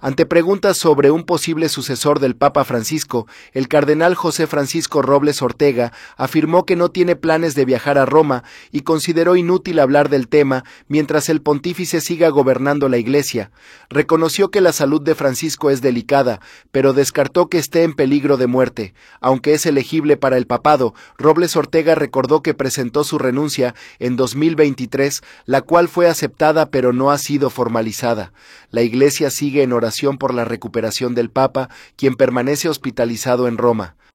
Ante preguntas sobre un posible sucesor del Papa Francisco, el cardenal José Francisco Robles Ortega afirmó que no tiene planes de viajar a Roma y consideró inútil hablar del tema mientras el pontífice siga gobernando la Iglesia. Reconoció que la salud de Francisco es delicada, pero descartó que esté en peligro de muerte. Aunque es elegible para el papado, Robles Ortega recordó que presentó su renuncia en 2023, la cual fue aceptada pero no ha sido formalizada. La Iglesia sigue en oración por la recuperación del Papa, quien permanece hospitalizado en Roma.